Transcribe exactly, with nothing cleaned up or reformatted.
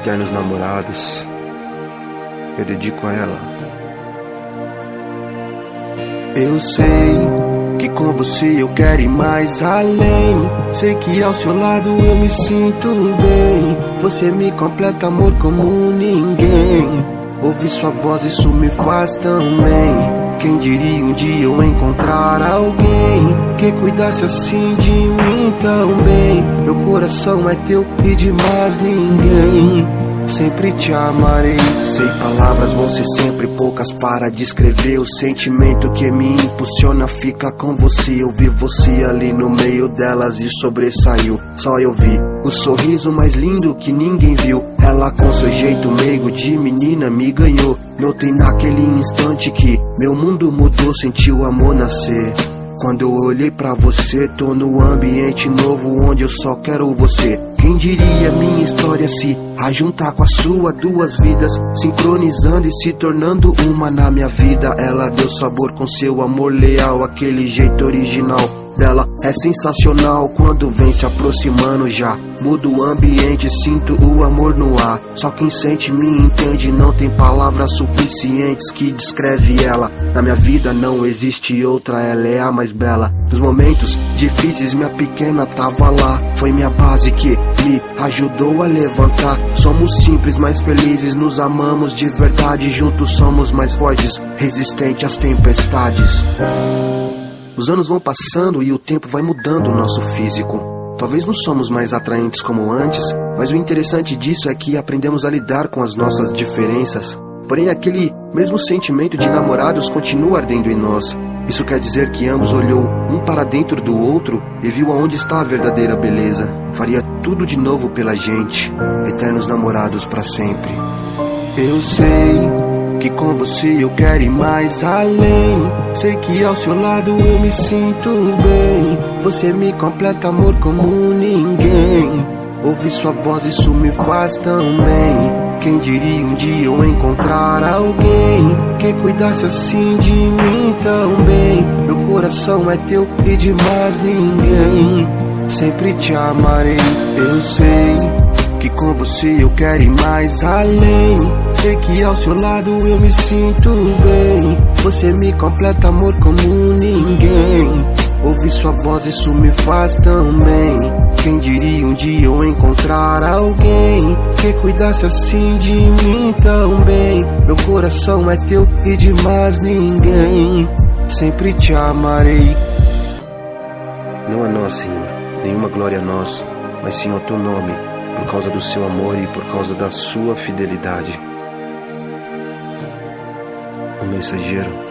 Eternos Namorados, eu dedico a ela. Eu sei que com você eu quero ir mais além. Sei que ao seu lado eu me sinto bem. Você me completa, amor, como ninguém. Ouvir sua voz, isso me faz tão bem. Quem diria um dia eu encontrar alguém que cuidasse assim de mim tão bem. Meu coração é teu e de mais ninguém. Sempre te amarei. Sei, palavras vão ser sempre poucas para descrever o sentimento que me impulsiona. Fica com você, eu vi você ali no meio delas e sobressaiu. Só eu vi o sorriso mais lindo que ninguém viu. Ela com seu jeito meigo de menina me ganhou. Notei naquele instante que meu mundo mudou, senti o amor nascer. Quando eu olhei pra você, tô no ambiente novo onde eu só quero você. Quem diria minha história se ajuntar com a sua, duas vidas sincronizando e se tornando uma na minha vida. Ela deu sabor com seu amor leal, aquele jeito original dela é sensacional. Quando vem se aproximando já muda o ambiente, sinto o amor no ar. Só quem sente me entende, não tem palavras suficientes que descreve ela. Na minha vida não existe outra, ela é a mais bela. Nos momentos difíceis minha pequena tava lá. Foi minha base que me ajudou a levantar. Somos simples, mas felizes, nos amamos de verdade. Juntos somos mais fortes, resistentes às tempestades. Os anos vão passando e o tempo vai mudando o nosso físico. Talvez não somos mais atraentes como antes, mas o interessante disso é que aprendemos a lidar com as nossas diferenças. Porém, aquele mesmo sentimento de namorados continua ardendo em nós. Isso quer dizer que ambos olhou um para dentro do outro e viu aonde está a verdadeira beleza. Faria tudo de novo pela gente, eternos namorados para sempre. Eu sei que com você eu quero ir mais além. Sei que ao seu lado eu me sinto bem. Você me completa, amor, como ninguém. Ouvir sua voz, isso me faz tão bem. Quem diria um dia eu encontrar alguém que cuidasse assim de mim tão bem. Meu coração é teu e de mais ninguém. Sempre te amarei. Eu sei que com você eu quero ir mais além. Sei que ao seu lado eu me sinto bem. Você me completa, amor, como ninguém. Ouvir sua voz, isso me faz tão bem. Quem diria um dia eu encontrar alguém que cuidasse assim de mim tão bem. Meu coração é teu e de mais ninguém. Sempre te amarei. Não a nós, Senhor, nenhuma glória a nós, mas sim ao teu nome, por causa do seu amor e por causa da sua fidelidade. O Mensageiro.